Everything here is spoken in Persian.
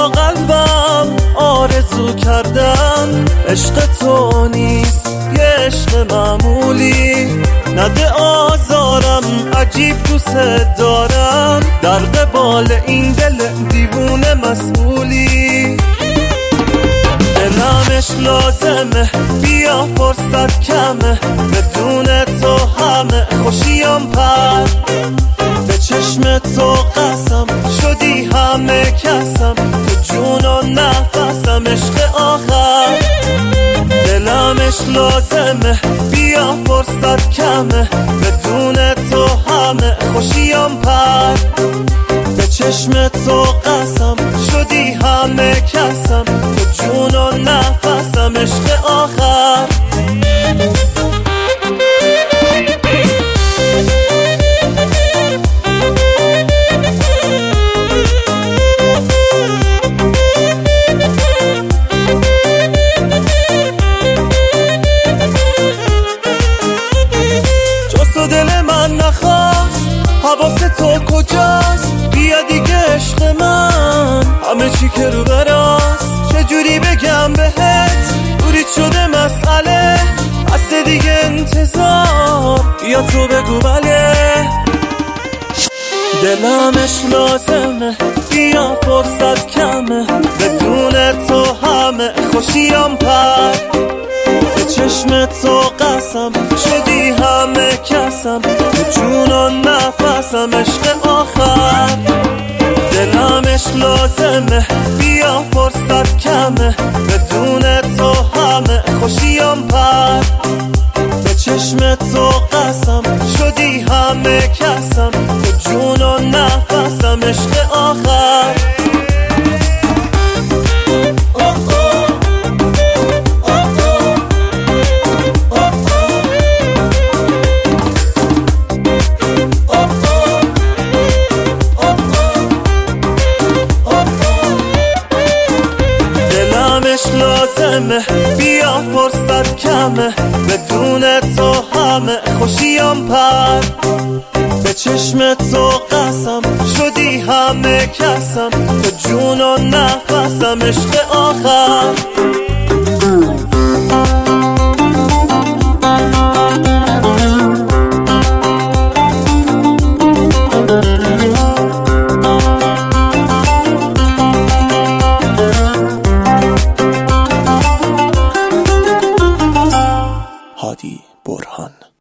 تا قلبم آرزو کردم. عشق تو نیست یه عشق معمولی، نده آزارم عجیب دوست دارم. در قبال این دل دیوونه مسئولی، دلمش لازمه بیا فرصت کمه، بدون تو همه خوشیم پر. به چشم تو قسم شدی همه کسم، تو جون و نفسم عشق آخر. دلمش لازمه بیا فرصت کمه، بدون تو همه خوشیم پر. به چشم تو قسم شدی همه کسم، تو جون و نفسم عشق آخر. جز دل من نخواست، حواس تو کجاست؟ بیا دیگه عشق من، همه چی که رو براست. چجوری بگم بهت برید شده مسئله، هسته دیگه انتظار، یا تو بگو بله. دلمش لازمه بیا فرصت کمه، بدون تو همه خوشیم پر. به چشم تو قسم شدی همه کسم، تو جون و نفسم عشق آخر. دلمش لازمه بیا فرصت کمه، بدون تو همه خوشیم پر. به چشم تو قسم شدی همه کسم، تو جون و نفسم عشق آخر. لازمه بیا فرصت کمه، بدون تو همه خوشیم پر. به چشم تو قسم شدی همه کسم، تو جون و نفسم عشق آخر. هادی برهان.